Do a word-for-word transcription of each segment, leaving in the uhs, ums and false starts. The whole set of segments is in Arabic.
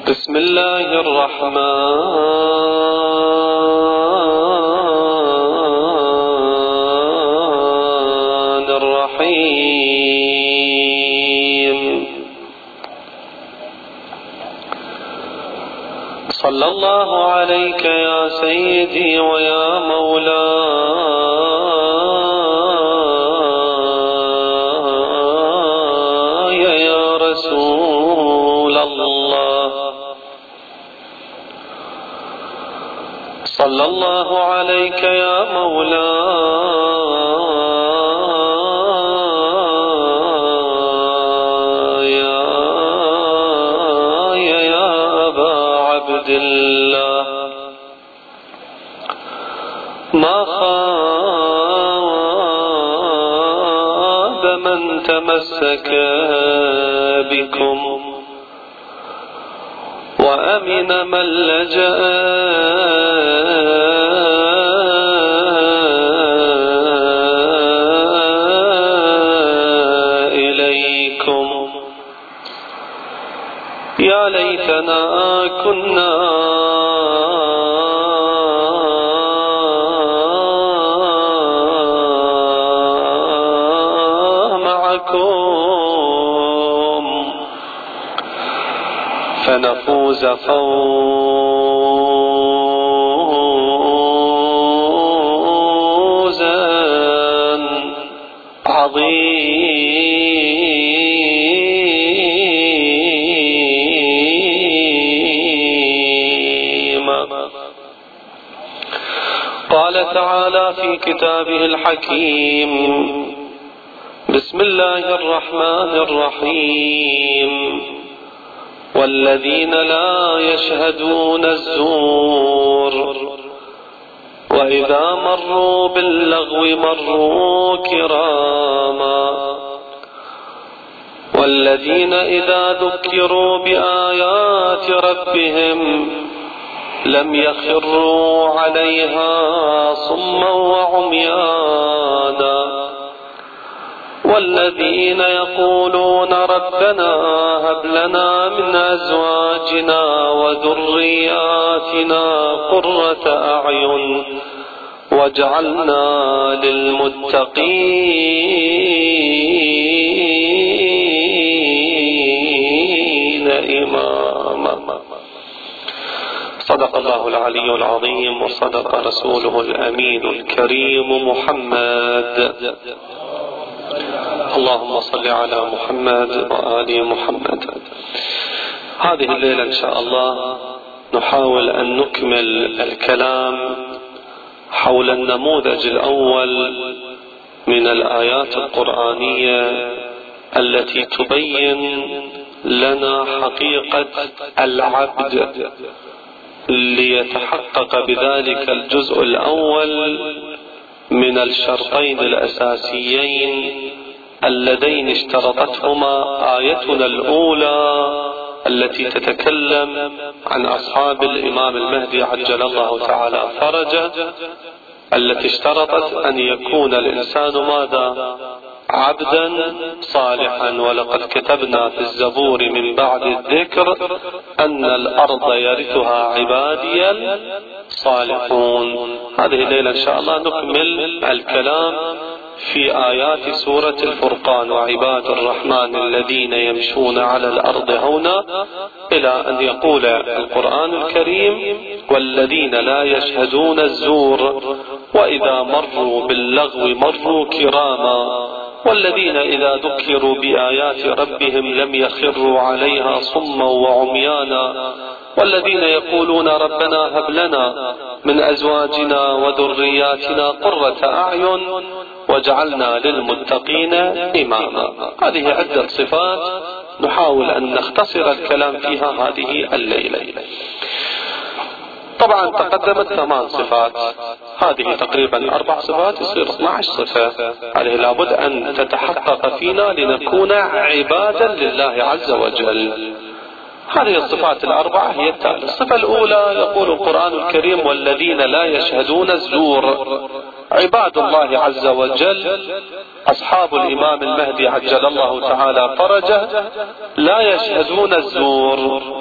بسم الله الرحمن الرحيم. صلى الله عليك يا سيدي ويا مولاي يا رسول الله. صلى الله عليك يا مولاي يا أبا عبد الله. ما خاب من تمسك بكم وأمن من لجأ إليكم. يا ليتنا كنا معكم فنفوز فوزا عظيما. قال تعالى في كتابه الحكيم: بسم الله الرحمن الرحيم. والذين لا يشهدون الزور وإذا مروا باللغو مروا كراما والذين إذا ذكروا بآيات ربهم لم يخروا عليها صما وعميانا والذين يقولون ربنا هب لنا من أزواجنا وذرياتنا قرة أعين واجعلنا للمتقين إماما. صدق الله العلي العظيم وصدق رسوله الأمين الكريم محمد. اللهم صل على محمد وآل محمد. هذه الليلة إن شاء الله نحاول أن نكمل الكلام حول النموذج الأول من الآيات القرآنية التي تبين لنا حقيقة العبد ليتحقق بذلك الجزء الأول من الشرطين الأساسيين اللذين اشترطتهما آيتنا الأولى التي تتكلم عن أصحاب الإمام المهدي عجل الله تعالى فرجه، التي اشترطت أن يكون الإنسان ماذا؟ عبدا صالحا. ولقد كتبنا في الزبور من بعد الذكر أن الأرض يرثها عبادي الصالحون. هذه الليلة إن شاء الله نكمل الكلام في آيات سورة الفرقان: وعباد الرحمن الذين يمشون على الأرض هونا، إلى أن يقول القرآن الكريم: والذين لا يشهدون الزور وإذا مروا باللغو مروا كراما والذين إذا ذكروا بآيات ربهم لم يخروا عليها صما وعميانا والذين يقولون ربنا هب لنا من أزواجنا وذرياتنا قرة أعين واجعلنا للمتقين إماما. هذه عدة صفات نحاول أن نختصر الكلام فيها هذه الليلة. طبعا تقدمت ثمان صفات، هذه تقريبا أربع صفات يصير اثنتا عشرة صفة. هذه لابد أن تتحقق فينا لنكون عبادا لله عز وجل. هذه الصفات الأربعة هي التالية. الصفة الأولى يقول القرآن الكريم: والذين لا يشهدون الزور. عباد الله عز وجل أصحاب الإمام المهدي عجل الله تعالى فرجه لا يشهدون الزور.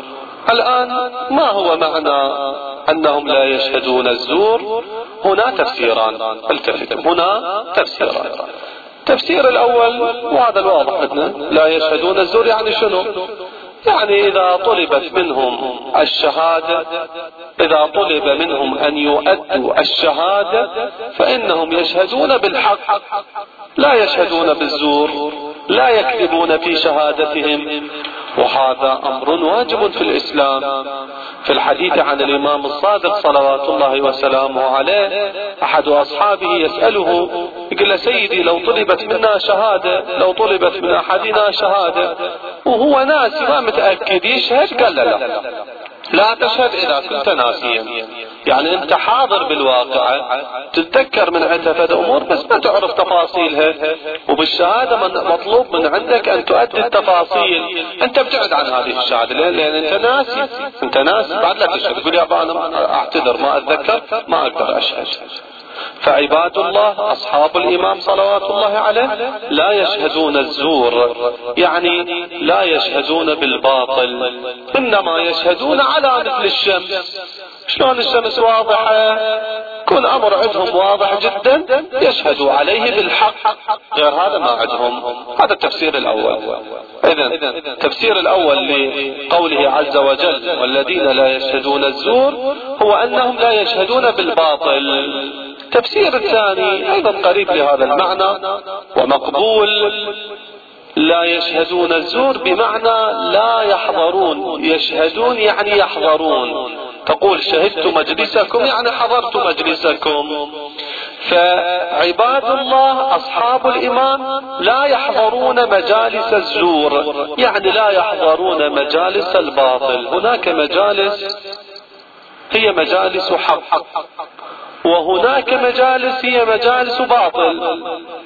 الآن ما هو معنى أنهم لا يشهدون الزور؟ هنا تفسيران، التفتوا، هنا تفسيران. التفسير الأول وهذا الواضح عندنا، لا يشهدون الزور يعني شنو؟ يعني إذا طلبت منهم الشهادة، إذا طلب منهم أن يؤدوا الشهادة فإنهم يشهدون بالحق، لا يشهدون بالزور، لا يكذبون في شهادتهم، وهذا أمر واجب في الإسلام. في الحديث عن الإمام الصادق صلوات الله وسلامه عليه، أحد أصحابه يسأله يقول: سيدي لو طلبت منا شهادة، لو طلبت من أحدنا شهادة وهو ناسي ما متأكد يشهد؟ قال: لا لا لا تشهد إذا كنت ناسيا، يعني أنت حاضر بالواقع تتذكر من عتفة أمور بس ما تعرف تفاصيلها، وبالشهادة من مطلوب من عندك أن تؤدي التفاصيل، أنت ابتعد عن هذه الشهادة لأن أنت ناسي، أنت ناسي بعد لا تشهد. تقول: يا أنا أعتذر ما أتذكر ما أقدر أشهد. فعباد الله أصحاب الإمام صلوات الله عليه لا يشهدون الزور، يعني لا يشهدون بالباطل، إنما يشهدون على مثل الشمس. شلون الشمس واضحة؟ كل أمر عندهم واضح جدا يشهدوا عليه بالحق، غير هذا ما عندهم. هذا التفسير الأول. إذن التفسير الأول لقوله عز وجل والذين لا يشهدون الزور هو أنهم لا يشهدون بالباطل. التفسير الثاني أيضا قريب لهذا المعنى ومقبول، لا يشهدون الزور بمعنى لا يحضرون، يشهدون يعني يحضرون، تقول شهدت مجلسكم يعني حضرت مجلسكم. فعباد الله أصحاب الإمام لا يحضرون مجالس الزور، يعني لا يحضرون مجالس الباطل. هناك مجالس هي مجالس حق، وهناك مجالس هي مجالس باطل.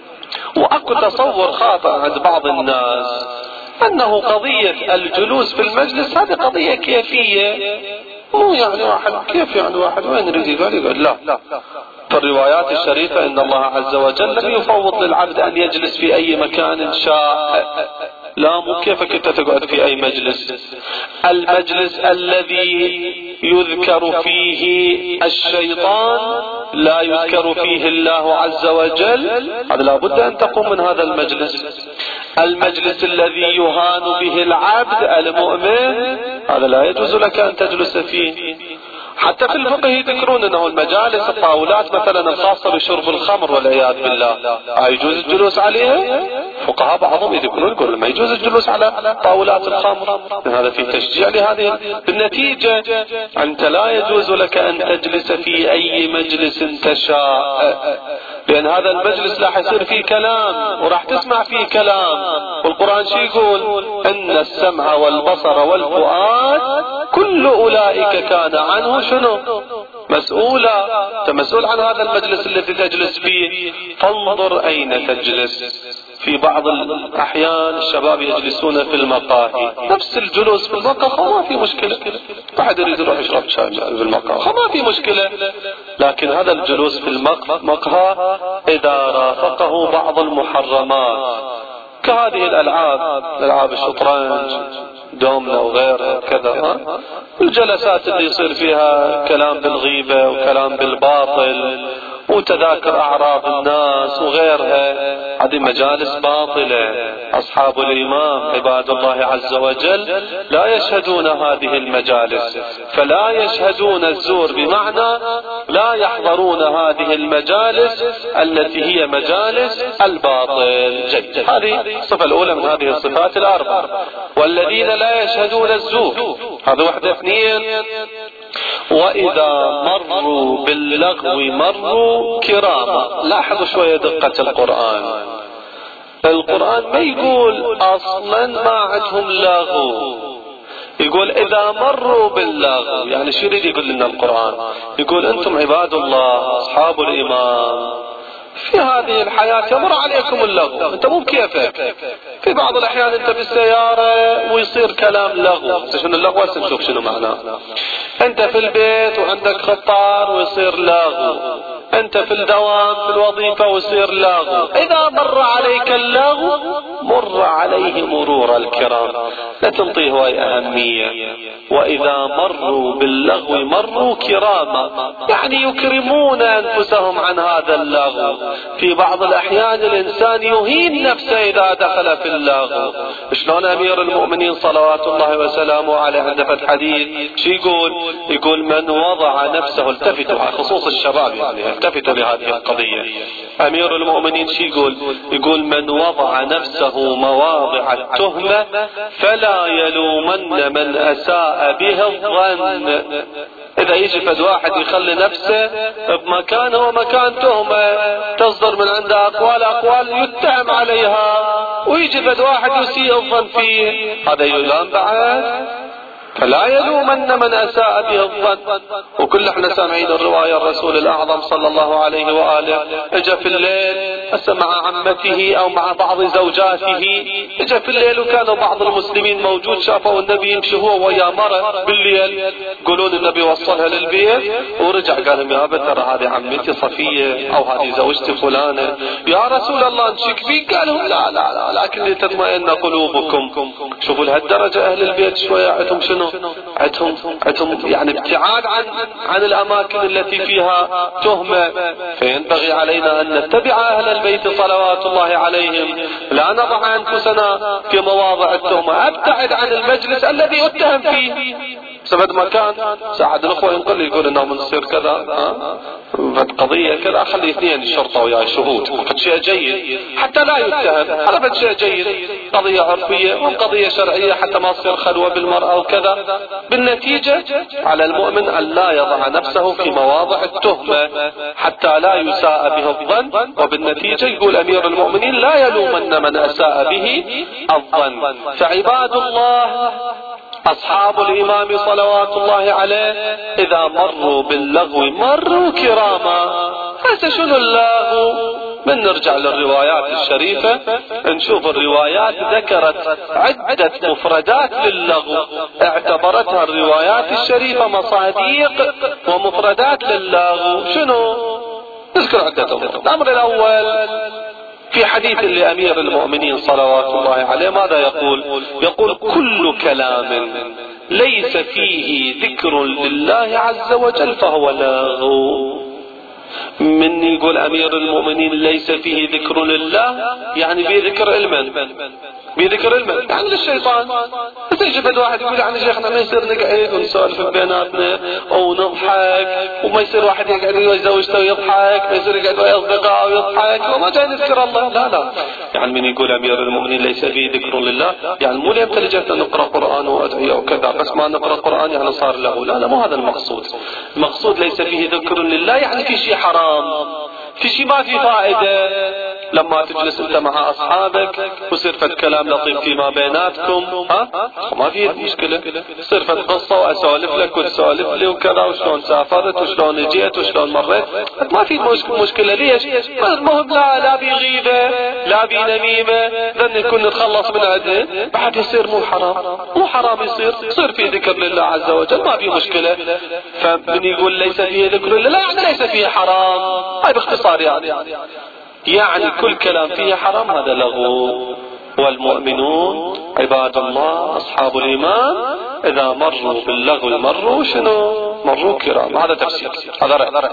وأكو تصور خاطئ عند بعض الناس أنه قضية الجلوس في المجلس هذه قضية كيفية، مو يعني واحد كيف يعني واحد وين يريد قال يقول لا. في الروايات الشريفة إن الله عز وجل لم يفوض للعبد أن يجلس في أي مكان شاء، لا مو كيفك أنت تقعد في أي مجلس. المجلس الذي يذكر فيه الشيطان لا يذكر فيه الله عز وجل، هذا لابد أن تقوم من هذا المجلس. المجلس الذي يهان به العبد المؤمن هذا لا يجوز لك أن تجلس فيه. حتى في الفقه يذكرون أنه المجالس الطاولات مثلا الخاصة بشرب الخمر والعياذ بالله يجوز الجلوس عليها. فقهاء بعضهم يذكرون يقول ما يجوز الجلوس على طاولات الخمر، هذا في تشجيع لهذه. بالنتيجة أنت لا يجوز لك أن تجلس في أي مجلس تشاء، لأن هذا المجلس راح يصير فيه كلام وراح تسمع فيه كلام. والقرآن شو يقول؟ إن السمع والبصر والفؤاد كل أولئك كان عنه شنو؟ مسؤولا. أنت مسؤول عن هذا المجلس الذي تجلس فيه، فانظر أين تجلس. في بعض الأحيان الشباب يجلسون في المقاهي، نفس الجلوس في المقهى ما في مشكلة، واحد يريد يروح يشرب شاي في المقهى ما في مشكلة. لكن هذا الجلوس في المقهى إذا رافقه بعض المحرمات كهذه الألعاب، ألعاب الشطرنج دومنا وغيرها كذا، الجلسات اللي يصير فيها كلام بالغيبة وكلام بالباطل وتذاكر أعراض الناس وغيرها، هذه مجالس باطلة. أصحاب الإمام عباد الله عز وجل لا يشهدون هذه المجالس، فلا يشهدون الزور بمعنى لا يحضرون هذه المجالس التي هي مجالس الباطل. جيد، هذه الصفة الأولى من هذه الصفات الأربع. والذين لا يشهدون الزور، هذا واحدة. اثنين، وإذا مروا باللغو مروا كراما. لاحظوا شوية دقة القرآن. القرآن ما يقول أصلا ما عندهم لغو، يقول إذا مروا باللغو. يعني شو يريد يقول لنا القرآن؟ يقول أنتم عباد الله أصحاب الإمام في هذه الحياة يمر عليكم اللغو، انت مو بكيفك. في بعض الاحيان انت بالسيارة ويصير كلام لغو. شنو اللغو؟ هسه نشوف شنو معناه. انت في البيت وعندك خطار ويصير لغو، انت في الدوام في الوظيفة ويصير لاغو، اذا مر عليك اللاغو مر عليه مرور الكرام، لا تنطيه هاي اهمية. واذا مروا باللغو مروا كراما، يعني يكرمون انفسهم عن هذا اللغو. في بعض الاحيان الانسان يهين نفسه اذا دخل في اللغو. شلون امير المؤمنين صلوات الله وسلامه عليه عند فتح حديث شو يقول؟ يقول من وضع نفسه، التفتوا على خصوص الشباب يعني التفتوا لهذه القضية. امير المؤمنين شو يقول؟ يقول من وضع نفسه مواضع التهمة فلا يلومن من اساء به الظن. اذا يجي فد واحد يخلي نفسه بمكان هو مكان تهمة تصدر من عنده اقوال اقوال يتهم عليها، ويجي فد واحد يسيء الظن فيه، هذا يلام بعد؟ فلا يلومن من اساء به الظن. وكل احنا سامعين الرواية الرسول الاعظم صلى الله عليه وآله اجا في الليل هسه مع عمته او مع بعض زوجاته، اجا في الليل وكانوا بعض المسلمين موجود، شافوا النبي يمشي هو ويا مرة بالليل، يقولون النبي وصلها للبيت ورجع قال لهم يا ابا ترى هذه عمتي صفية او هذه زوجتي فلانة، يا رسول الله نشك فيك؟ قال لهم لا لا لا لكن لتطمئن قلوبكم. شوفوا لهالدرجة اهل البيت شوية عندهم شنو؟ عندهم عندهم يعني ابتعاد عن عن الاماكن التي فيها تهمة. فينبغي علينا ان نتبع اهل البيت صلوات الله عليهم، لا نضع انفسنا في مواضع التهمة، ابتعد عن المجلس الذي اتهم فيه. سبب مكان ساعد الاخوة ينقل لي يقول انه منصير كذا ها قضية كذا، اخلي اثنين الشرطة وياي شهود، فد شيء جيد حتى لا يتهم، هذا فد شيء جيد، قضية عرفية وقضية شرعية حتى ما تصير خلوة بالمرأة وكذا. بالنتيجة على المؤمن ان لا يضع نفسه في مواضع التهمة حتى لا يساء به الظن. وبالنتيجة يقول امير المؤمنين لا يلومن من اساء به الظن. فعباد الله اصحاب الامام صلوات الله عليه اذا مروا باللغو مروا كراما. هسه شنو اللغو؟ من نرجع للروايات الشريفة نشوف الروايات ذكرت عدة مفردات للغو، اعتبرتها الروايات الشريفة مصاديق ومفردات للغو. شنو؟ نذكر عدة امور. الامر الاول في حديث لأمير المؤمنين صلوات الله عليه ماذا يقول؟ يقول كل كلام ليس فيه ذكر لله عز وجل فهو لغو. من يقول امير المؤمنين ليس فيه ذكر لله يعني في ذكر علما، بذكر المال يعني للشيطان. تيجي فد واحد يقول يعني شيخنا ما يصير نقعد ونسولف بيناتنا او نضحك، وما يصير واحد يقعد ويا زوجته ويضحك، ما يصير يقعد ويا اصدقائه ويضحك وما جاي نذكر الله. لا لا، يعني من يقول امير المؤمنين ليس فيه ذكر لله يعني مو ليه بتلجأت نقرا قران وادعيه وكذا بس ما نقرا قران يعني صار له. لا لا، مو هذا المقصود. المقصود ليس فيه ذكر لله يعني في شيء حرام، في شيء ما في فائدة. لما تجلس انت مع اصحابك ويصير فد كلام لطيف فيما بيناتكم ها ما في مشكلة، يصير فد قصة واسولف لك وتسولف لي وكذا وشلون سافرت وشلون جيت وشلون مريت، ما في مشكلة. ليش؟ المهم لا لا في غيبة لا في نميمة، ذن يكون نتخلص من عده بعد يصير مو حرام، مو حرام يصير يصير في ذكر لله عز وجل ما في مشكلة. فمن يقول ليس فيه ذكر لله يعني ليس فيه حرام، هاي باختصار يعني يعني كل كلام فيه حرام هذا لغو. والمؤمنون عباد الله أصحاب الإيمان إذا مروا باللغو مروا شنو؟ مروا كرام. هذا تفسير، هذا رأي.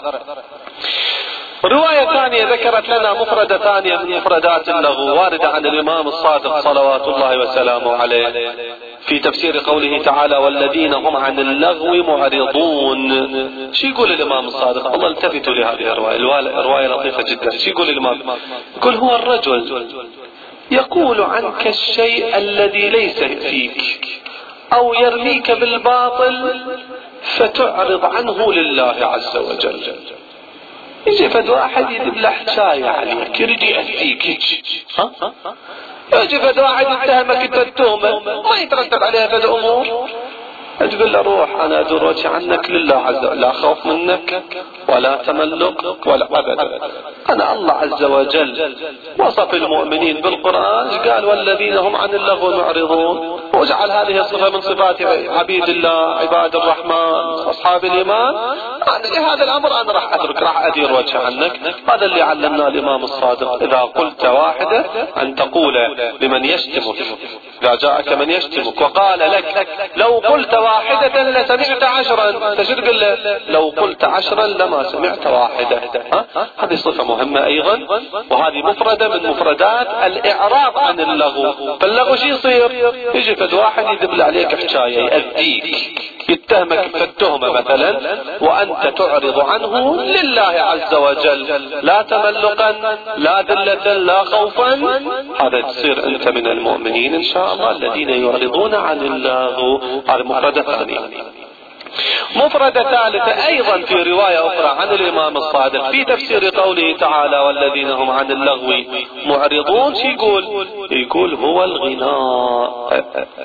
رواية ثانية ذكرت لنا مفردة ثانية من مفردات اللغو واردة عن الإمام الصادق صلوات الله وسلامه عليه في تفسير قوله تعالى والذين هم عن اللغو معرضون. شو يقول الإمام الصادق؟ الله التفتوا لهذه الرواية، رواية لطيفة جدا. شو يقول الإمام؟ يقول هو الرجل يقول عنك الشيء الذي ليس فيك أو يرميك بالباطل فتعرض عنه لله عز وجل. يجي فد واحد يذبلح شاي عليك يريد يأذيك، ها يجي فد واحد يتهمك التهمة ما يترتب عليها فد أمور، تقول له روح أنا أدور وجهي عنك لله عز وجل، لا خوف منك ولا تملق ولا أبدا. أنا الله عز وجل وصف المؤمنين بالقرآن قال والذين هم عن اللغو معرضون، وجعل هذه الصفة من صفات عبيد الله عباد الرحمن أصحاب الإيمان. بعد لهذا الأمر أنا راح أترك، راح أدير وجه عنك. هذا اللي علمنا الإمام الصادق، إذا قلت واحدة أن تقول لمن يشتمك، إذا جاءك من يشتمك وقال لك لو قلت واحدة لسمعت عشرا، تشير قل له لو قلت عشرا لما سمعت واحدة. هذه صفة مهمة أيضا، وهذه مفردة من مفردات الإعراض عن اللغو. فاللغو شي يصير؟ يجي فد واحد يدبل عليك حكاية يأذيك، يتهمك بالتهمة مثلا، وأنت تعرض عنه لله عز وجل، لا تملقا لا ذلة لا خوفا. هذا تصير أنت من المؤمنين إن شاء الله الذين يعرضون عن اللغو. هذا مفردة ثانية. مفردة ثالثة أيضا في رواية أخرى عن الإمام الصادق في تفسير قوله تعالى والذين هم عن اللغو معرضون، شي يقول؟ يقول هو الغناء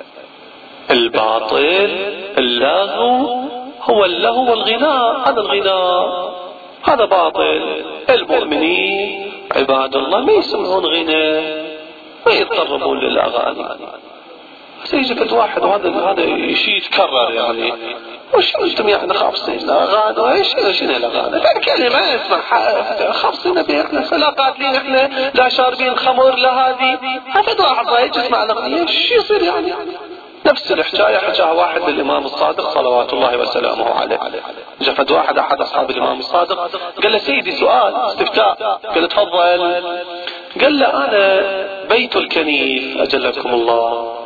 الباطل، اللغو هو اللهو والغناء. هذا الغناء هذا باطل. المؤمنين عباد الله ما يسمعون غناء، ما يتطربون للأغاني. سيجد واحد وهذا هذا شيء يتكرر، يعني وش انتم يعني خاصين اغاني؟ ايش ايش الاغاني؟ الكلمه اسمع خاصين بها احنا، لا قاتلين احنا، لا شاربين خمر، لا هذه. هذا واحد رايح يسمع الاغنيه ايش يصير يعني؟ نفس الحكايه حكاها واحد للامام الصادق صلوات الله وسلامه عليه. جفد واحد احد اصحاب الامام الصادق قال له سيدي سؤال استفتاء. قال تفضل. قال له انا بيت الكنيف اجلكم الله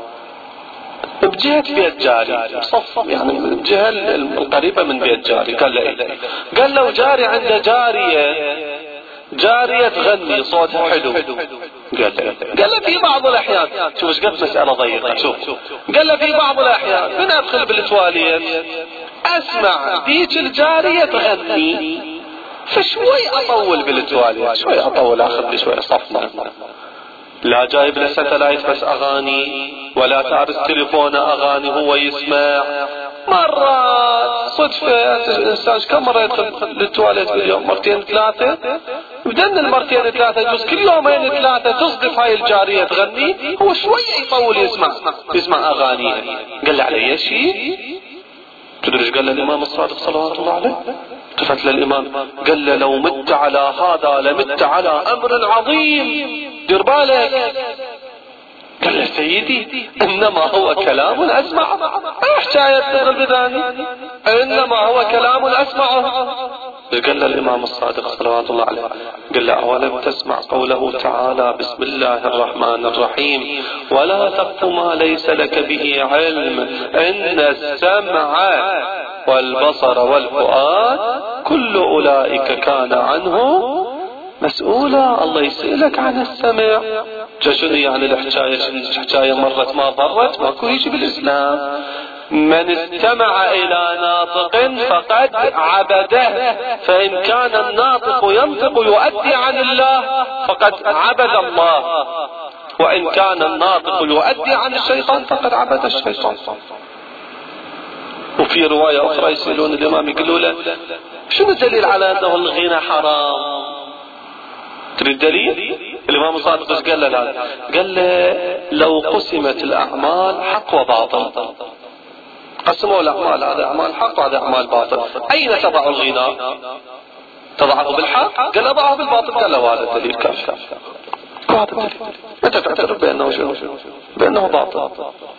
بجهة بيت جاري، صف يعني من الجهة القريبة من بيت جاري. قال له إيه؟ قال له جاري عنده جارية جارية تغني صوتها حلو. قال له قال له في بعض الأحيان، شوف ايش قد مسألة ضيقة، شوف قال له في بعض الأحيان من أدخل بالتواليت أسمع ذيك الجارية تغني، فشوي أطول بالتواليت، شوي أطول أخذ لي شوي صفنا، لا جايب له ستلايت بس أغاني، ولا تارس تليفونه أغاني هو يسمع. مرات صدفة الإنسان كم مرة يدخل للتواليت باليوم؟ مرتين ثلاثة. بدن المرتين ثلاثة يجوز كل يومين ثلاثة تصدف هاي الجارية تغني، هو شوية يطول يسمع يسمع أغاني. قال له علي شيء؟ تدري ايش قال له الإمام الصادق صلوات الله عليه؟ التفت للإمام قال له لو مت على هذا لمت على أمر عظيم، دير بالك. قال له سيدي إنما هو كلام أسمعه، حكاية تغل بذاني، إنما هو كلام أسمعه. قال له الإمام الصادق صلوات الله عليه قال له أولم تسمع قوله تعالى بسم الله الرحمن الرحيم ولا تقف ما ليس لك به علم إن السمع والبصر والفؤاد كل أولئك كان عنه مسؤولا. الله يسألك عن السمع. شنو يعني الحكاية؟ الحكاية مرت ما ضرت، ماكو يجي بالإسلام. من استمع إلى ناطق فقد عبده، فإن كان الناطق ينطق يؤدي عن الله فقد عبد الله، وإن كان الناطق يؤدي عن الشيطان فقد عبد الشيطان. وفي رواية أخرى يسألون الإمام يقولوا له شنو الدليل على أنه الغنى حرام؟ تريد الدليل؟ الإمام الصادق ايش قال له؟ لا قال له لو قسمت الأعمال حق وباطل، قسموا الأعمال، هذا أعمال حق وهذا أعمال باطل، أين تضع الغنى؟ تضعه بالحق؟ قال له ضعه بالباطل. قال له هذا الدليل كافي. هذا الدليل متى تعترف بأنه شنو؟ بأنه باطل.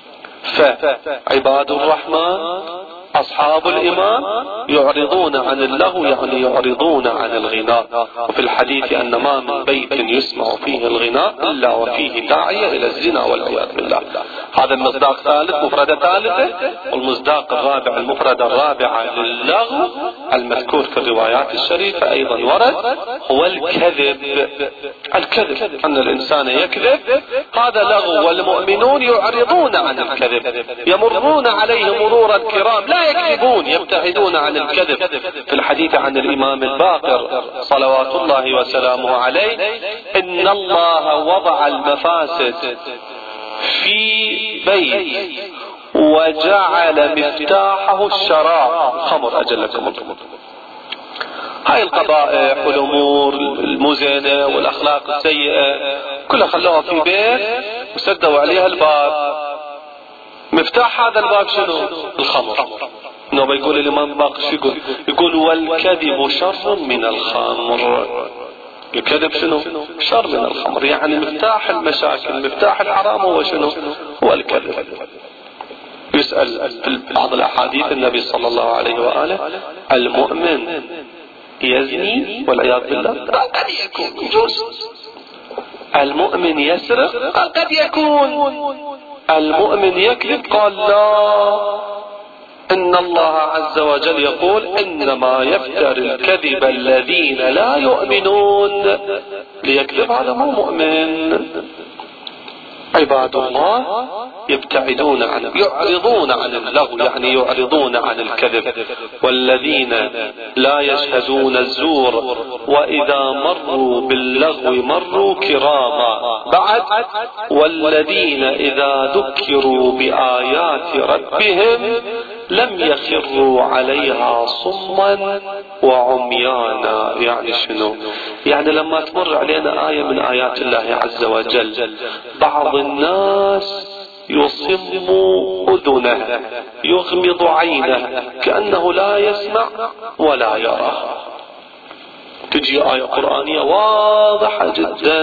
فعباد الرحمن أصحاب الإيمان يعرضون عن اللهو، يعني يعرضون عن الغناء. وفي الحديث أن ما من بيت يسمع فيه الغناء إلا وفيه داعية إلى الزنا والعياذ بالله. هذا المصداق ثالث، مفردة ثالثة. والمصداق الرابع، المفردة الرابعة للغو المذكور في الروايات الشريفة أيضا ورد، هو الكذب. الكذب أن الإنسان يكذب، هذا لغو. والمؤمنون يعرضون عن الكذب، يمرون عليه مرور الكرام، لا يكذبون، يبتعدون عن الكذب. في الحديث عن الإمام الباقر صلوات الله وسلامه عليه إن الله وضع المفاسد في بيت وجعل مفتاحه الشراب الخمر أجلكم الله. هاي القبائح والأمور المزنة والأخلاق السيئة كلها خلوها في بيت وسدوا عليها الباب. مفتاح هذا الباب شنو؟ الخمر. نوبة يقول الإمام باقر شو يقول؟ يقول والكذب شر من الخمر. الكذب شنو؟ شر من الخمر، يعني مفتاح المشاكل مفتاح الحرام هو شنو؟ هو الكذب. يسأل في بعض الأحاديث النبي صلى الله عليه وآله المؤمن يزني والعياذ بالله؟ قد يكون يجوز. المؤمن يسرق؟ قد يكون. المؤمن يكذب؟ قال لا، إن الله عز وجل يقول إنما يفتر الكذب الذين لا يؤمنون. ليكذب هذا مو مؤمن. عباد الله يبتعدون عن يعرضون عن اللغو، يعني يعرضون عن الكذب. والذين لا يشهدون الزور وإذا مروا باللغو مروا كراما. بعد والذين إذا ذكروا بآيات ربهم لم يخروا عليها صما وعميانا. يعني شنو؟ يعني لما تمر علينا آية من آيات الله عز وجل بعض الناس يصم أذنه يغمض عينه كأنه لا يسمع ولا يرى. تجي آية قرآنية واضحة جدا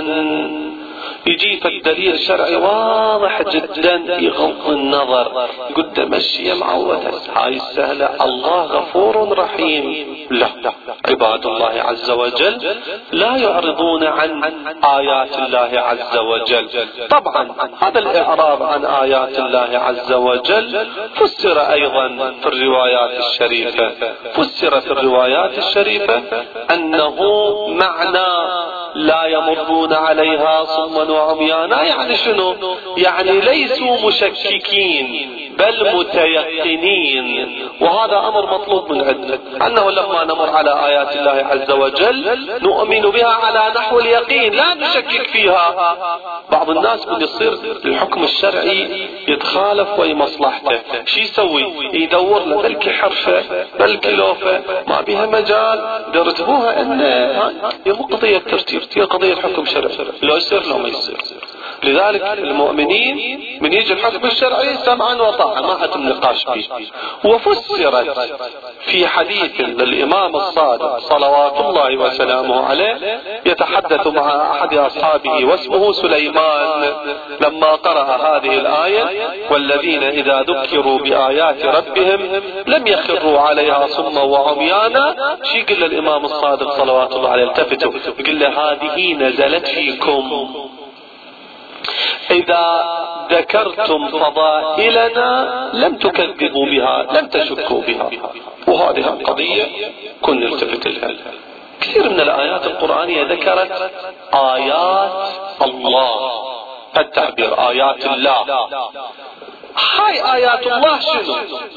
يجي في الدليل الشرعي واضح جدا يغض النظر، قد مشي معودة هاي السهلة. الله غفور رحيم. لا، عباد الله عز وجل لا يعرضون عن آيات الله عز وجل. طبعا هذا الإعراض عن آيات الله عز وجل فسر أيضا في الروايات الشريفة، فسر في الروايات الشريفة أنه معنى لا يمرون عليها صما وعميانا. يعني شنو؟ يعني ليسوا مشككين بل متيقنين، وهذا أمر مطلوب من عندنا، أنه لما نمر على آيات الله عز وجل نؤمن بها على نحو اليقين لا نشكك فيها. بعض الناس من يصير الحكم الشرعي يتخالف وي مصلحته، شي يسوي؟ يدور له بلكي حرفة بلكي لوفة ما بها مجال يرتبوها ان هي مو قضية ترتيب، هي قضية حكم شرعي، لو يصير لو ما يصير. لذلك المؤمنين من يجي الحكم الشرعي سمعا وطاعة ما حد النقاش فيه. وفسرت في حديث للإمام الصادق صلوات الله وسلامه عليه يتحدث مع أحد أصحابه واسمه سليمان لما قرأ هذه الآية والذين إذا ذكروا بآيات ربهم لم يخروا عليها صما وعميانا. شي قل الإمام الصادق صلوات الله عليه التفتوا قل هذه نزلت فيكم إذا ذكرتم فضائلنا لم تكذبوا بها لم تشكوا بها. وهذه القضية كن نلتفت لها. كثير من الآيات القرآنية ذكرت آيات الله، التعبير آيات الله. هاي آيات الله شنو؟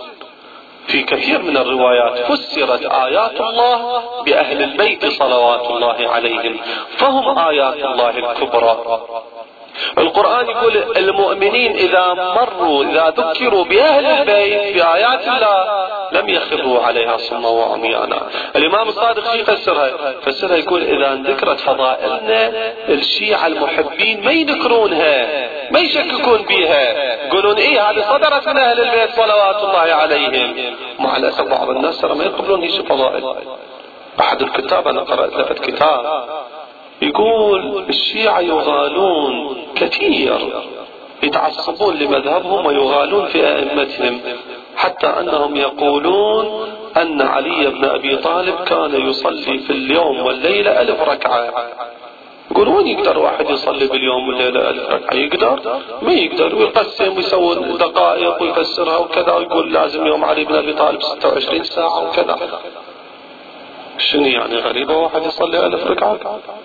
في كثير من الروايات فسرت آيات الله بأهل البيت صلوات الله عليهم، فهم آيات الله الكبرى. القرآن يقول المؤمنين إذا مروا إذا ذكروا بأهل البيت بآيات الله لم يخروا عليها صما وعميانا. الإمام الصادق يفسرها فسرها يقول إذا ذكرت فضائلنا الشيعة المحبين ما يذكرونها ما يشككون بها، يقولون إيه هذه صدرت من أهل البيت صلوات الله عليهم. مع الأسف بعض الناس ترى ما يقبلون هيش فضائل. أحد الكتاب أنا قرأت لفت كتاب يقول الشيعة يغالون كثير يتعصبون لمذهبهم ويغالون في أئمتهم، حتى أنهم يقولون أن علي بن أبي طالب كان يصلي في اليوم والليلة ألف ركعة. يقولون وين يقدر واحد يصلي باليوم والليلة ألف ركعة؟ يقدر؟ ما يقدر، ويقسم ويسوون دقائق ويفسرها وكذا، ويقول لازم يوم علي بن أبي طالب ستة وعشرين ساعة وكذا. شنو يعني غريبة واحد يصلي ألف ركعة؟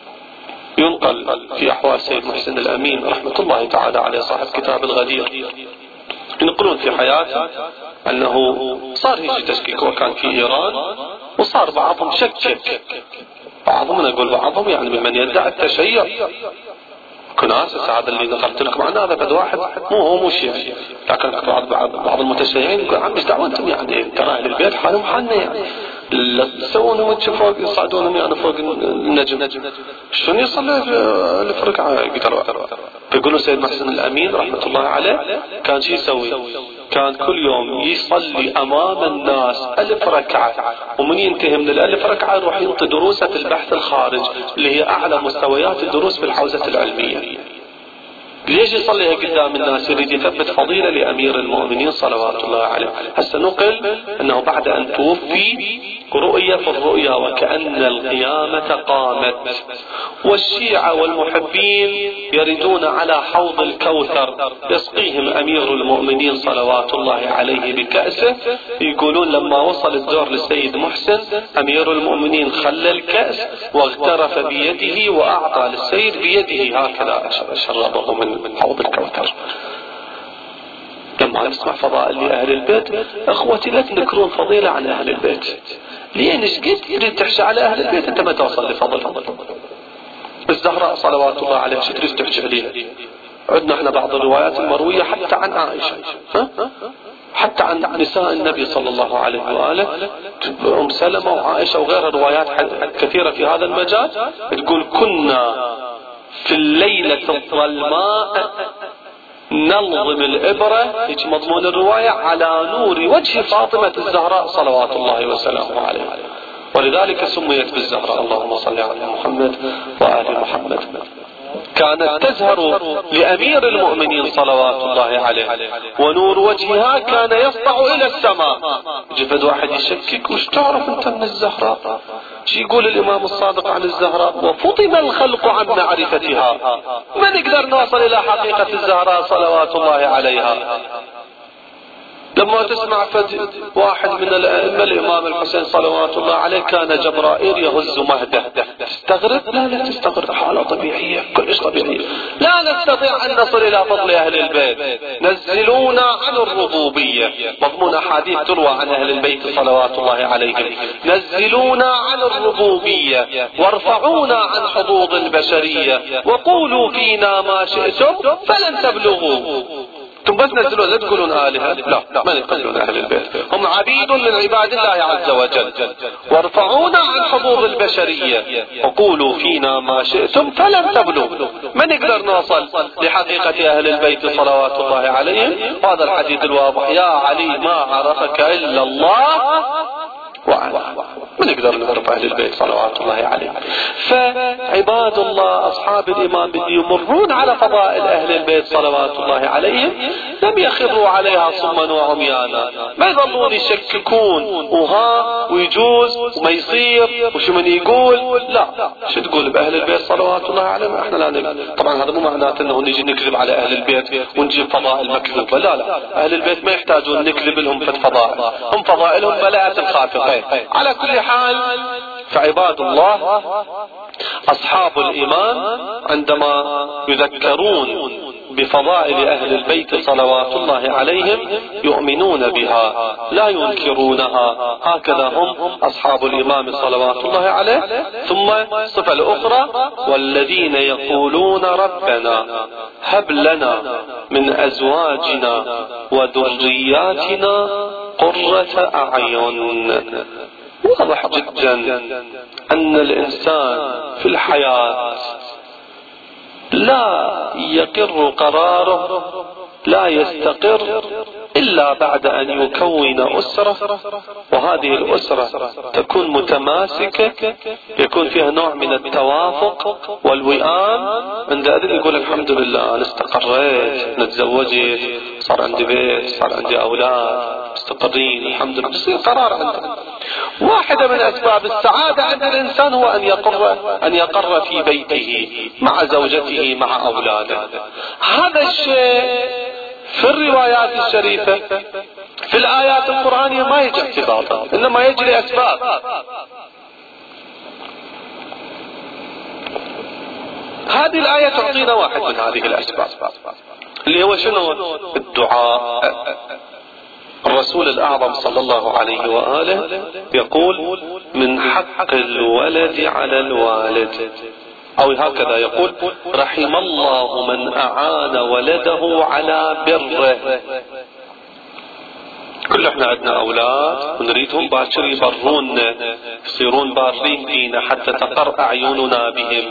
ينقل في أحوال سيد محسن الأمين رحمة الله تعالى عليه صاحب كتاب الغدير، ينقلون في حياته أنه صار هيجي تشكيك وكان في إيران، وصار بعضهم شكك، بعضهم أنا أقول بعضهم يعني ممن يدعي التشيع كناس. هذا اللي نقلت لكم عنه هذا فد واحد مو هو مو شيعي، لكن بعض بعض المتشيعين يقول عم ايش دعوتهم يعني ترى أهل البيت حالهم حالنا يعني لا تسوونهم وجه فوق يصعدونهم يعني فوق النجم. شنو يصلي ألف ركعة يقدروا؟ يقولوا سيد محسن الأمين رحمة الله عليه كان شي يسوي؟ كان كل يوم يصلي امام الناس الف ركعة، ومن ينتهي من الالف ركعة يروح ينطي دروسه في البحث الخارج اللي هي اعلى مستويات الدروس في الحوزة العلمية. ليش يصليها قدام الناس؟ يريد يثبت فضيلة لأمير المؤمنين صلوات الله عليه. هسه نقل أنه بعد أن توفي رؤية في الرؤيا وكأن القيامة قامت، والشيعة والمحبين يردون على حوض الكوثر يسقيهم أمير المؤمنين صلوات الله عليه بكأسه. يقولون لما وصل الدور للسيد محسن أمير المؤمنين خلى الكأس واغترف بيده وأعطى للسيد بيده هكذا شربه من من حوض الكوثر. لما نسمع فضائل لأهل البيت اخوتي لا تنكرون فضيلة عن أهل البيت. ليه نشقد تريد تحشى على أهل البيت انت ما توصل لفضل فضل الزهراء صلوات الله عليها شو تريد تحشى عليها؟ عندنا احنا بعض الروايات المروية حتى عن عائشة، ها؟ حتى عن نساء النبي صلى الله عليه وآله، أم سلمة وعائشة وغيرها روايات كثيرة في هذا المجال تقول كنا في الليلة الظلماء نلضم الإبرة، هيك مضمون الرواية، على نور وجه فاطمة الزهراء صلوات الله وسلامه عليها، ولذلك سميت بالزهراء. اللهم صل على محمد وآل محمد. كانت تزهر لأمير المؤمنين صلوات الله عليه، ونور وجهها كان يسطع إلى السماء. جفد واحد يشكك وش تعرف انت من الزهراء؟ شي يقول الإمام الصادق عن الزهراء وفطم الخلق عن معرفتها، ما نقدر نوصل إلى حقيقة الزهراء صلوات الله عليها. لما تسمع فد واحد من الأئمة الإمام الحسين صلوات الله عليه كان جبرائيل يهز مهده، تستغرب؟ لا لا تستغرب، حالة طبيعية كلش طبيعية. لا نستطيع أن نصل إلى فضل أهل البيت. نزلونا عن الربوبية، مضمون أحاديث تروى عن أهل البيت صلوات الله عليهم. نزلونا عن الربوبية وارفعونا عن حظوظ البشرية وقولوا فينا ما شئتم فلن تبلغوا. ثم بس نزلون لا تقولون آلهة، لا ما يقولون أهل البيت، هم عبيد من عباد الله عز وجل. وارفعونا عن حظوظ البشرية وقولوا فينا ما شئتم فلن تبلغوا. ما نقدر نوصل لحقيقة أهل البيت صلوات الله عليهم. هذا الحديث الواضح، يا علي ما عرفك إلا الله وعلا. ما نقدر نعرف أهل البيت صلوات الله عليهم. فعباد الله أصحاب الإمام يمرون على فضائل أهل البيت صلوات الله عليهم، لم يخروا عليها صما وعميانا، ما يظلون يشككون وها ويجوز وما يصير وشو من يقول. لا، شو تقول بأهل البيت صلوات الله عليهم؟ احنا لا نقول. طبعا هذا مو معناته انه نجي نكذب على أهل البيت ونجيب فضائل مكذوبة، لا لا، أهل البيت ما يحتاجون نكذب لهم في الفضائل، هم فضائلهم ملاءة الخافقين. على كل حال، فعباد الله أصحاب الإمام عندما يذكرون بفضائل أهل البيت صلوات الله عليهم يؤمنون بها لا ينكرونها. هكذا هم أصحاب الإمام صلوات الله عليه. ثم الصفة الأخرى والذين يقولون ربنا هب لنا من أزواجنا وذرياتنا قرة أعين. واضح جدا أن الإنسان في الحياة لا يقر قراره، لا يستقر إلا بعد أن يكون أسرة، وهذه الأسرة تكون متماسكة، يكون فيها نوع من التوافق والوئام. عندئذ يقول الحمد لله أنا استقريت، نتزوجت، صار عندي بيت، صار عندي أولاد، مستقرين الحمد لله، يصير قرار عنده. واحدة من أسباب السعادة عند الإنسان هو أن يقر أن يقر في بيته مع زوجته مع أولاده. هذا الشيء في الروايات الشريفة في الآيات القرآنية ما يجي اعتباطا، إنما يجري أسباب. هذه الآية تعطينا واحد من هذه الأسباب اللي هو شنو؟ الدعاء. الرسول الأعظم صلى الله عليه وآله يقول من حق الولد على الوالد، أو هكذا يقول رحم الله من أعان ولده على بره. كل احنا عندنا أولاد ونريدهم باكر يبروننا، يصيرون بارين فينا حتى تقر أعيننا بهم.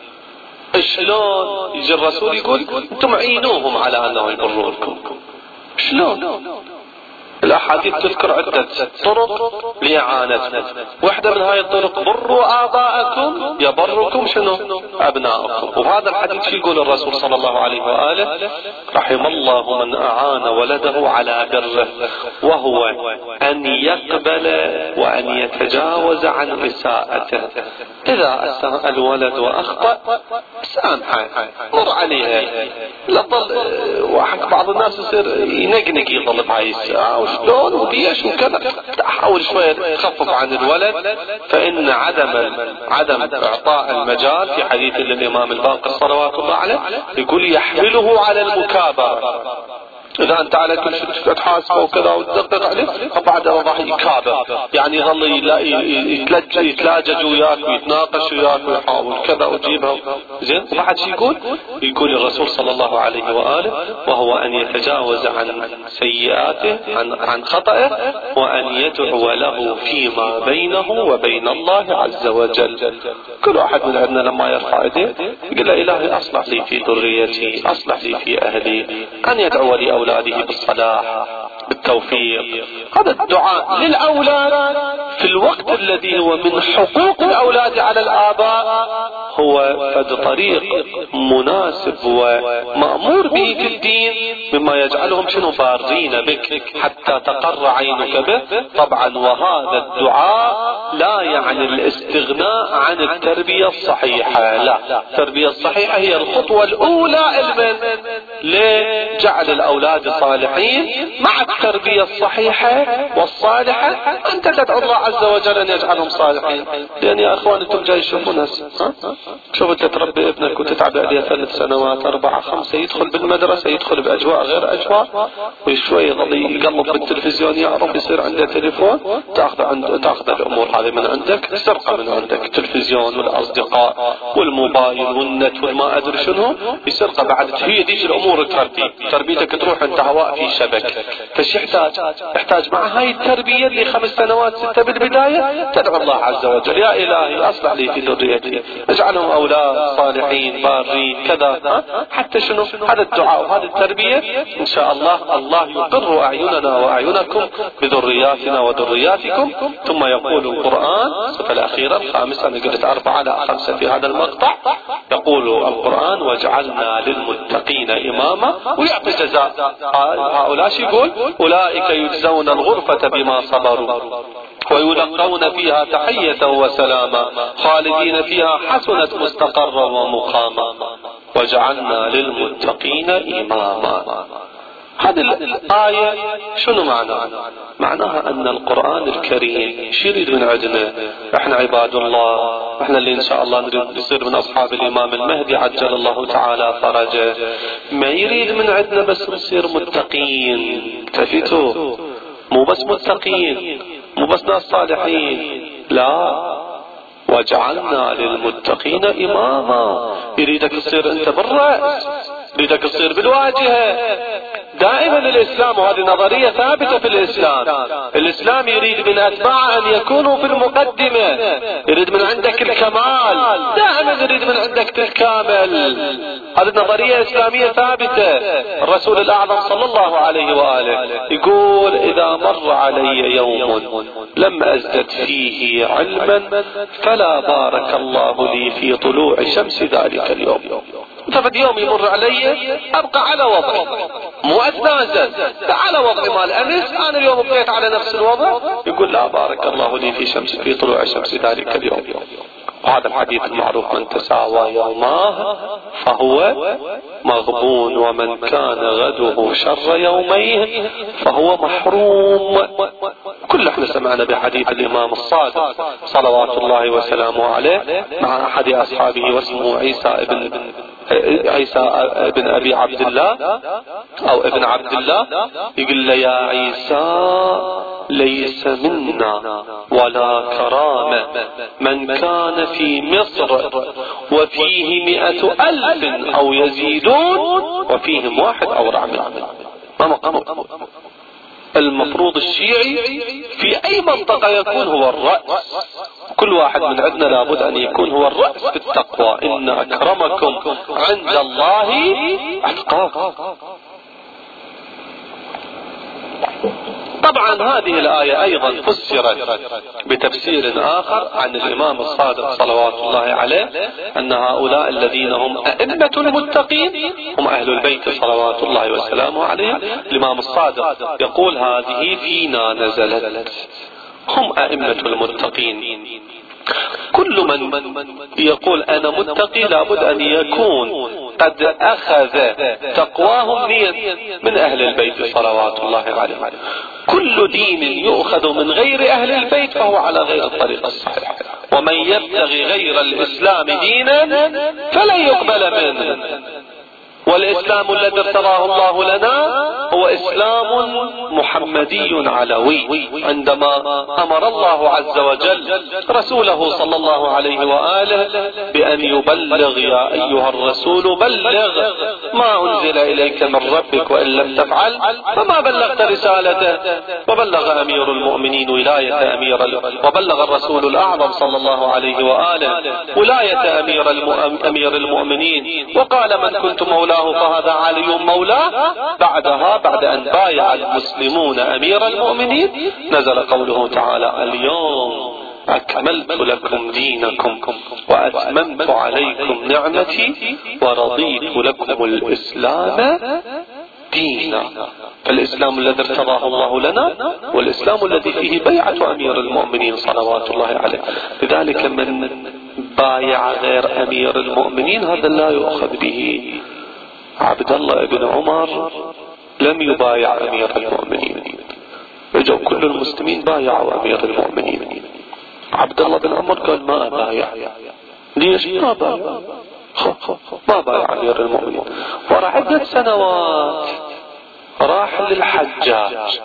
شلون؟ يجي الرسول يقول انتم عينوهم على أنه يبرونكم. شلون؟ الأحاديث تذكر عدة طرق لإعانتنا. واحدة من هاي الطرق بروا آباءكم يبركم شنو؟ أبناءكم. وهذا الحديث يقول الرسول صلى الله عليه وآله: رحم الله من أعان ولده على بره، وهو أن يقبل وأن يتجاوز عن إساءته. إذا أساء الولد وأخطأ سامحه، مر عليها. لا ضل واحد بعض الناس يصير ينقنق يضل بهاي الساعة شلون وليش وكذا. حاول شوية تخفف عن الولد، فإن عدم عدم إعطاء المجال في حديث الإمام الباقر صلوات الله عليه يقول يحمله على المكابرة. إذا أنت على كل شيء تحاسبه وكذا وتدقق عليه، فبعد راح يكابر، يعني يظل يتلاجج وياك ويتناقش وياك ويحاول كذا وتجيبها زين. وبعد شو يقول؟ يقول الرسول صلى الله عليه وآله: وهو أن يتجاوز عن سيئاته عن عن خطأه، وأن يدعو له فيما بينه وبين الله عز وجل. كل واحد من عندنا لما يرفع يديه يقول: إلهي أصلح لي في ذريتي، أصلح لي في أهلي، أن يدعو لي أولاده بالصلاح بالتوفيق. هذا الدعاء للأولاد في الوقت الذي هو من حقوق الأولاد على الآباء هو فد طريق مناسب ومأمور به في الدين، مما يجعلهم شنو بارين بك حتى تقر عينك به. طبعا وهذا الدعاء لا يعني الاستغناء عن التربية الصحيحة، لا، التربية الصحيحة هي الخطوة الأولى لجعل الأولاد صالحين. مع التربية الصحيحة والصالحة أنت تدعو الله عز وجل أن يجعلهم صالحين. لأن يا أخوان أنتم جاي تشوفون هسه، شوف أنت تربي ابنك وتتعب عليه ثلاث سنوات أربعة خمسة، يدخل بالمدرسة يدخل بأجواء غير أجواء، وشوي يظل يقلب بالتلفزيون، يعرف يصير عنده تليفون، تأخذ عند تأخذ الأمور هذه من عندك، سرقة من عندك، التلفزيون والأصدقاء والموبايل والنت والما أدري شنو، يسرقة بعد. هي ديش الأمور التربية، تربيتك تروح أنت هواء في شبك. فش يحتاج؟ يحتاج مع هاي التربية اللي خمس سنوات ستة بالبداية تدعو الله عز وجل: يا إلهي أصلح لي في ذريتي، اجعلهم أولاد صالحين بارين كذا. حتى شنو هذا الدعاء وهذه التربية إن شاء الله الله يقر أعيننا وأعينكم بذرياتنا وذرياتكم. ثم يقول القرآن الصفة الأخيرة الخامسة، أنا قلت أربعة لا خمسة في هذا المقطع، يقول القرآن: وجعلنا للمتقين إماما. ويعطي جزاء هؤلاء، شو يقول؟ أولئك يجزون الغرفة بما صبروا ويلقون فيها تحية وسلاما خالدين فيها حسنت مستقرا ومقاما وجعلنا للمتقين إماما. هذه الآية شنو معناها؟ معناها أن القرآن الكريم شو يريد من عندنا؟ احنا عباد الله، احنا اللي إن شاء الله نريد نصير من أصحاب الإمام المهدي عجل الله تعالى فرجه. ما يريد من عندنا بس نصير متقين، تفيتوا؟ مو بس متقين، مو بس ناس صالحين، لا، وجعلنا للمتقين إماما. يريدك تصير أنت بالرأس، يريدك تصير بالواجهة. دائما الإسلام، وهذه نظرية ثابتة في الإسلام، الإسلام يريد من أتباعه أن يكونوا في المقدمة، يريد من عندك الكمال، دائما يريد من عندك الكامل. هذه نظرية إسلامية ثابتة. الرسول الأعظم صلى الله عليه وآله يقول: إذا مر علي يوم لم أزدد فيه علما فلا بارك الله لي في طلوع شمس ذلك اليوم. ففد يوم يمر علي أبقى على وضعي، مو أتنازل، على وضعي مال أمس، أنا اليوم بقيت على نفس الوضع. يقول: لا بارك الله لي في شمس في طلوع شمس ذلك اليوم. وهذا الحديث المعروف: من تساوى يوماه فهو مغبون، ومن كان غده شر يوميه فهو محروم. كل احنا سمعنا بحديث الإمام الصادق صلوات الله وسلامه عليه مع أحد أصحابه واسمه عيسى ابن عيسى ابن أبي عبد الله أو ابن عبد الله، يقول له: يا عيسى ليس منا ولا كرامة من كان في مصر وفيه مئة ألف أو يزيدون وفيهم واحد أو رعمل. ما مقام المفروض الشيعي في أي منطقة يكون هو الرأس. كل واحد من عندنا لابد أن يكون هو الرأس في التقوى. إن أكرمكم عند الله أتقاكم. طبعا هذه الآية أيضا فسرت بتفسير آخر عن الإمام الصادق صلوات الله عليه أن هؤلاء الذين هم أئمة المتقين هم أهل البيت صلوات الله وسلامه عليهم. الإمام الصادق يقول هذه فينا نزلت، هم أئمة المتقين. كل من يقول أنا متقي لابد أن يكون قد أخذ تقواهم من أهل البيت صلوات الله عليهم. كل دين يؤخذ من غير أهل البيت فهو على غير الطريق الصحيح، ومن يبتغي غير الإسلام دينا فلن يقبل منه. والإسلام الذي ارتضاه الله لنا هو إسلام محمدي علوي، عندما أمر الله عز وجل رسوله صلى الله عليه وآله بأن يبلغ يا أيها الرسول بلغ ما أنزل إليك من ربك وإن لم تفعل فما بلغت رسالته. وبلغ أمير المؤمنين ولاية أمير وبلغ الرسول الأعظم صلى الله عليه وآله ولاية أمير, أمير المؤمنين، وقال من كنت مولاه فهذا علي مولاه. بعدها بعد أن بايع المسلمون أمير المؤمنين نزل قوله تعالى اليوم أكملت لكم دينكم وأتممت عليكم نعمتي ورضيت لكم الإسلام دينا. فالإسلام الذي ارتضاه الله لنا والإسلام الذي فيه بيعة أمير المؤمنين صلوات الله عليه. لذلك من بايع غير أمير المؤمنين هذا لا يؤخذ به. عبد الله بن عمر لم يبايع أمير المؤمنين، رجعوا كل المسلمين بايعوا أمير المؤمنين. عبد الله بن عمر قال ما أبايع. ليش ما بايع؟ ما بايع أمير المؤمنين. ورا عدة سنوات راح للحجاج،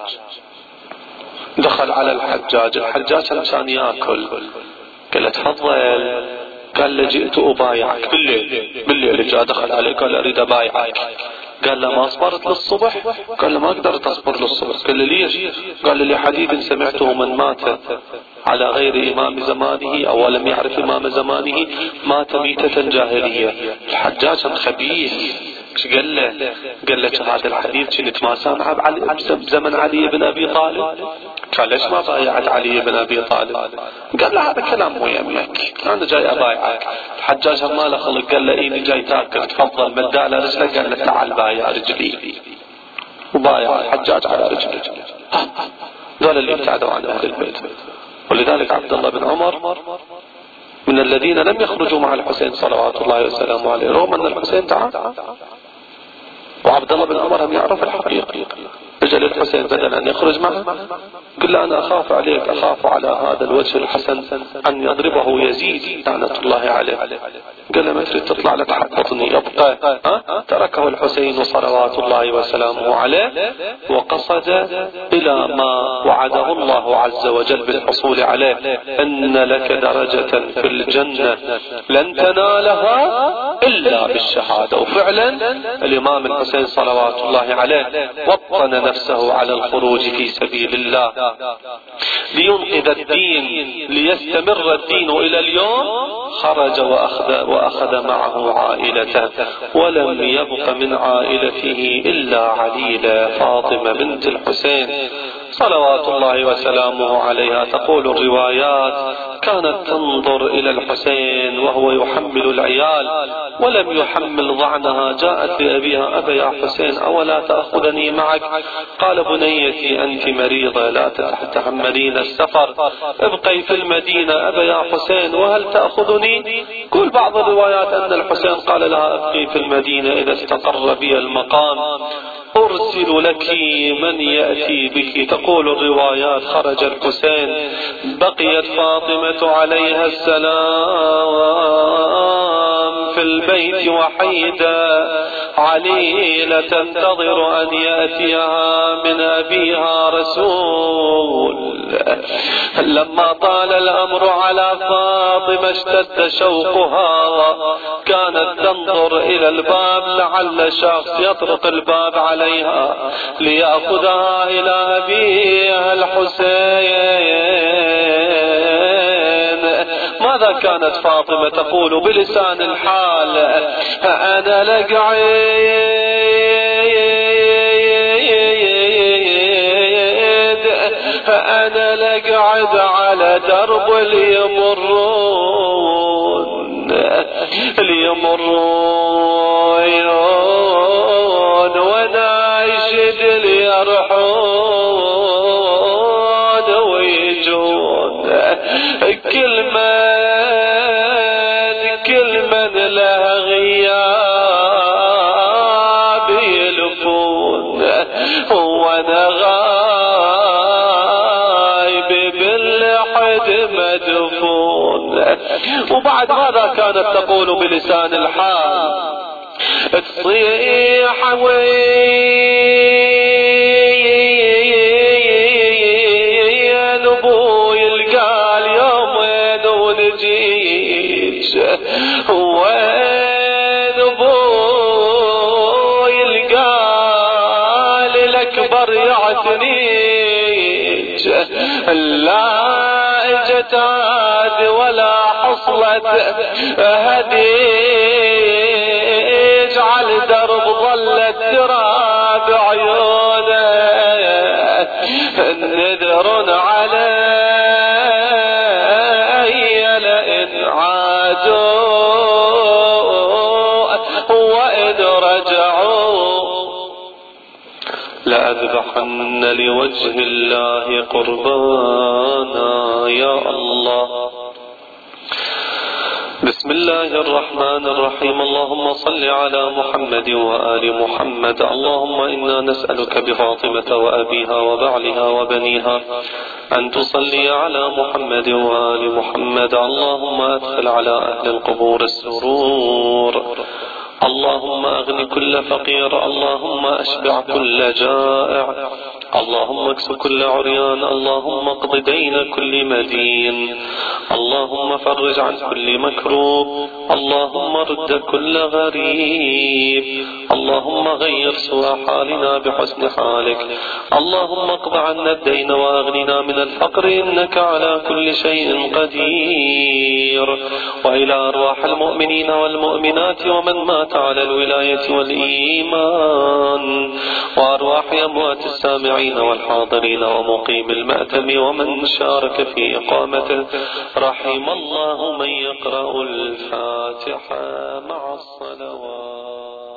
دخل على الحجاج، الحجاج عشان يأكل، قال تفضل، قال له جئت أبايعك بالليل. بالليل جاء دخل عليه قال أريد أبايعك. قال له ما أصبرت للصبح؟ قال له ما قدرت أصبر للصبح. قال له ليش؟ قال له لحديث سمعته من مات على غير إمام زمانه أو لم يعرف إمام زمانه مات ميتة جاهلية. الحجاج خبيث. قال له قال له هذا الحديث كنت ما سامعه بزمن علي بن أبي طالب. قال ليش ما بايعت علي بن أبي طالب؟ قال له هذا كلام مو يمك، أنا جاي أبايعك. الحجاج ما له خلق، قال له إني جاي تاكل تفضل. مد على رجله قال له تعال بايع رجلي، وبايع الحجاج على رجله. دول اللي ابتعدوا عن أهل البيت. ولذلك عبد الله بن عمر من الذين لم يخرجوا مع الحسين صلوات الله وسلامه عليه رغم أن الحسين دعا. وعبد الله بن عمر هم يعرف الحقيقة. رجل الحسين بدل أن يخرج معه قل له أنا أخاف عليك، أخاف على هذا الوجه الحسن أن يضربه يزيد لعنة الله عليه. قال له ما تريد تطلع لك حطني يبقى. أه؟ تركه الحسين صلوات الله وسلامه عليه وقصد إلى ما وعده الله عز وجل بالحصول عليه، أن لك درجة في الجنة لن تنالها إلا بالشهادة. وفعلا الإمام الحسين صلوات الله عليه وطن نفسه على الخروج في سبيل الله لينقذ الدين ليستمر الدين إلى اليوم. خرج وأخذ, وأخذ معه عائلته، ولم يبق من عائلته إلا عليلة فاطمة بنت الحسين صلوات الله وسلامه عليها. تقول الروايات كانت تنظر إلى الحسين وهو يحمل العيال ولم يحمل ضعنها. جاءت لأبيها أبا يا حسين أولا تأخذني معك؟ قال بنيتي أنت مريضة لا تتحملين السفر، ابقي في المدينة أبا يا حسين وهل تأخذني؟ قل بعض الروايات أن الحسين قال لها ابقي في المدينة إذا استقر بي المقام أرسل لك من يأتي بك. تقول الروايات خرج الحسين، بقيت فاطمة عليها السلام في البيت وحيدا، عليلة تنتظر أن يأتيها من أبيها رسول. لما طال الأمر على فاطمة اشتد شوقها، كانت تنظر إلى الباب لعل شخص يطرق الباب عليها ليأخذها إلى أبيها الحسين. ماذا كانت فاطمة تقول بلسان الحال؟ أنا لقعي بعد على درب ليمرون ليمرون وناشد ليرحون ويجون كل من كل من له غياب يلفون وانا غايب باللحد مدفون. وبعد ماذا كانت تقول بلسان الحال؟ تصيح وين ابوي القال يومين ونجيج وين ابوي القال الاكبر يعتنيج لا اجت عاد ولا حصلت هديج على درب ظلت ترى بعيونه نذر علي لئن عادوا وإن رجعوا لأذبحن لوجه الله قربانا. يا الله. بسم الله الرحمن الرحيم. اللهم صل على محمد وآل محمد. اللهم إنا نسألك بفاطمة وأبيها وبعلها وبنيها أن تصلي على محمد وآل محمد. اللهم أدخل على أهل القبور السرور. اللهم أغن كل فقير. اللهم أشبع كل جائع. اللهم اكس كل عريان. اللهم اقض دين كل مدين. اللهم فرج عن كل مكروب. اللهم رد كل غريب. اللهم غير سوء حالنا بحسن حالك. اللهم اقض عنا الدين وأغننا من الفقر إنك على كل شيء قدير. وإلى أرواح المؤمنين والمؤمنات ومن مات على الولاية والإيمان وأرواح أموات السامعين والحاضرين ومقيم المأتم ومن شارك في إقامته. رحم الله من يقرأ الفاتحة مع الصلوات.